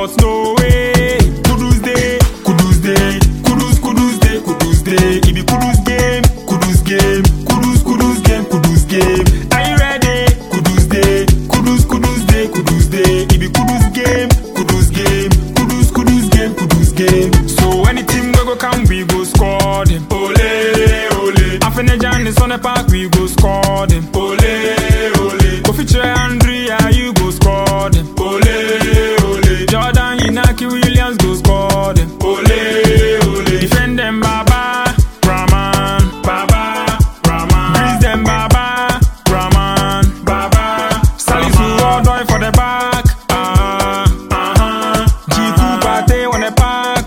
court, no way. Kudus day, Kudus day, Kudus day, Kudus day. It be Kudus game, Kudus game, Kudus game, Kudus game. Are you ready? Kudus day, Kudus day, Kudus day. It be Kudus game, Kudus game, Kudus game, Kudus game. So any team we go come, we go score them. Ole, ole. Afenejan is on the park, we go score them. Ole, ole. Kofi Andrea, you go score them. Ole, ole. Jordan Inaki Williams go score them. Ole, ole. Defend them, Baba, Rahman, Baba, Rahman. Grease them, Baba, Rahman, Baba. Salisu Odoy for the back. Jiku Pate on the park.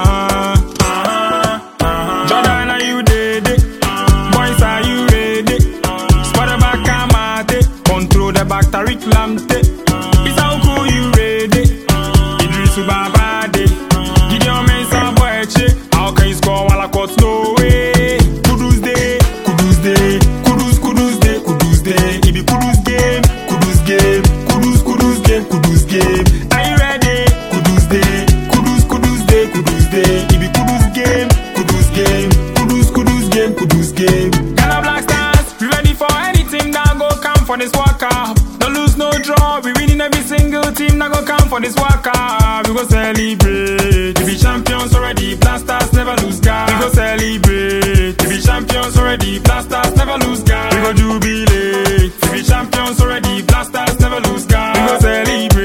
Jordan, are you ready? Boys, are you ready? Spot the back, Kamate. Control the back, Tariq Lamte. It's how cool you ready? Idrisu Babade. Gideon Mensah Boeche. How can you score while I cut no way? Kudus day, Kudus day, Kudus day, Kudus day. It be Kudus game, Kudus game, Kudus game, Kudus game. Are you ready? Kudus day, Kudus day, Kudus day. It be Kudus game, Kudus game, Kudus game, Kudus game. Ghana Black Stars, we ready for any team that go come for this World Cup. No lose, no draw. We winning every single team that go come for this World Cup. We go celebrate. We be champions already. Blasters never lose guard. We go celebrate. We be champions already. Blasters never lose guard. We go jubilate. We be champions already. Blasters never lose guard. We go celebrate.